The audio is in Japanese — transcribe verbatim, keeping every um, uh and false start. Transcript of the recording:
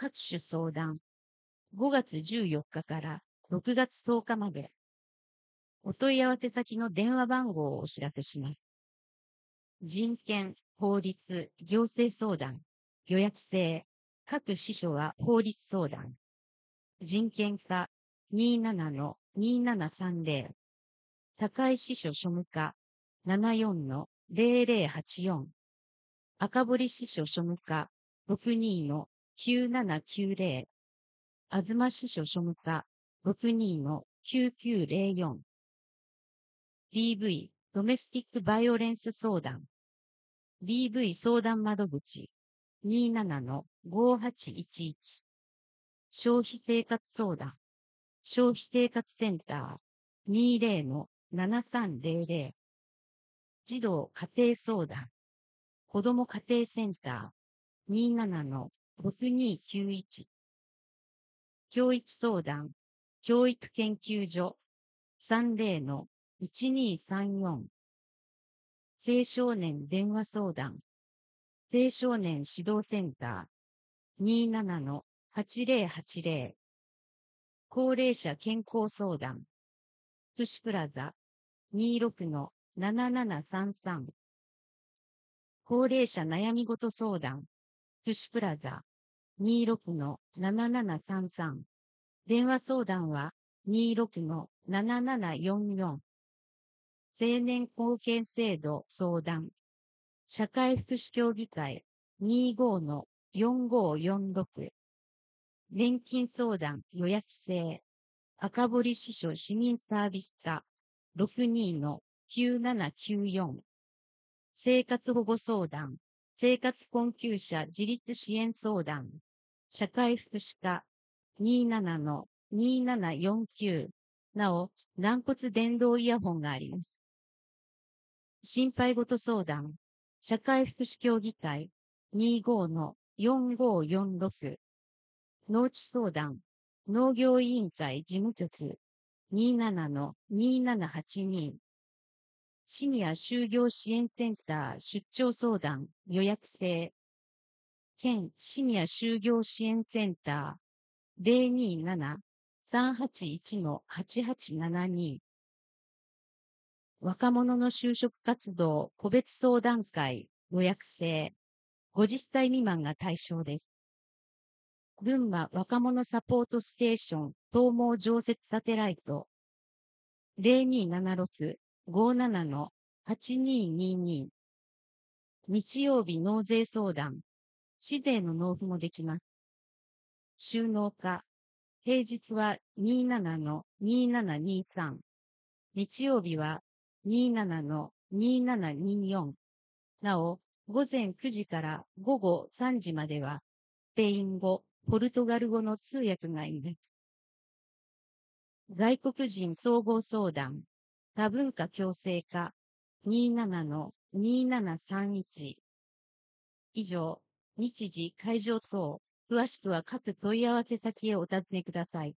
各種相談。ごがつじゅうよっかからろくがつとおかまで。お問い合わせ先の電話番号をお知らせします。人権、法律、行政相談、予約制、各支所は法律相談。人権課 にーななのにーななさんぜろ、堺支所庶務課 ななよんのぜろぜろはちよん、赤堀支所庶務課 ろくにのきゅうななきゅうぜろ、東支所庶務課 ろくにのきゅうきゅうぜろよん、ディーブイ、ドメスティックバイオレンス相談、ディーブイ 相談窓口 にーななのごはちいちいち、消費生活相談、消費生活センター にーぜろのななさんぜろぜろ、児童家庭相談、子ども家庭センター にーななのろくにきゅういち、教育相談、教育研究所 さんぜろのいちにさんよん、青少年電話相談、青少年指導センター にーななのはちぜろはちぜろ、高齢者健康相談、福祉プラザ にーろくのななななさんさん、高齢者悩み事相談、福祉プラザ にーろくのななななさんさん、電話相談は にーろくのななななよんよん、青年貢献制度相談、社会福祉協議会 にーごのよんごよんろく、年金相談予約制、赤堀支所市民サービス課 ろくにのきゅうななきゅうよん、生活保護相談、生活困窮者自立支援相談、社会福祉課 にーななのにーななよんきゅう、なお、軟骨伝導イヤホンがあります。心配事相談、社会福祉協議会 にーごのよんごよんろく、農地相談、農業委員会事務局 にーななのにーななはちに、シニア就業支援センター出張相談予約制、県シニア就業支援センター ぜろにーななさんはちいちのはちはちななに、若者の就職活動個別相談会予約制、ごじゅっさい未満が対象です。群馬若者サポートステーション統合常設サテライト ぜろにーななろくごーななのはちにーにーに、日曜日納税相談、市税の納付もできます。収納課、平日はにーななのにーななにーさん、日曜日はにーななのにーななにーよん、なお、午前くじから午後さんじまでは、スペイン語、ポルトガル語の通訳がいる。外国人総合相談、多文化共生課 にーななのにーななさんいち。以上、日時、会場等、詳しくは各問い合わせ先へお尋ねください。